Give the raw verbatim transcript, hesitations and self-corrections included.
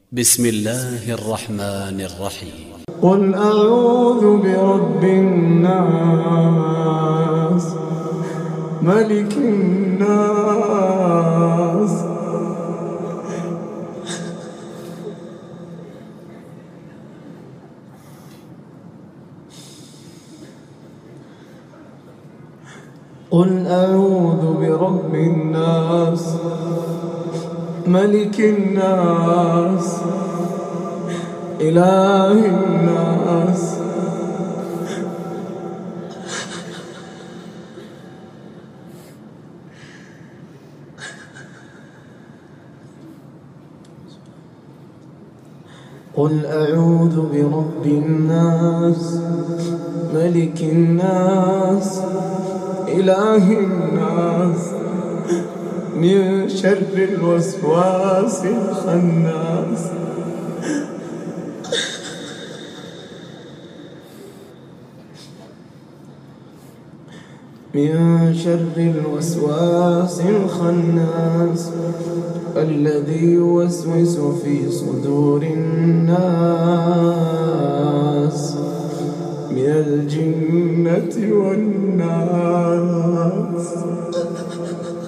بسم الله الرحمن الرحيم. قل أعوذ برب الناس ملك الناس قل أعوذ برب الناس ملك الناس إله الناس قل أعوذ برب الناس ملك الناس إله الناس من شر الوسواس الخناس من شر الوسواس الخناس الذي يوسوس في صدور الناس من الجنة والناس.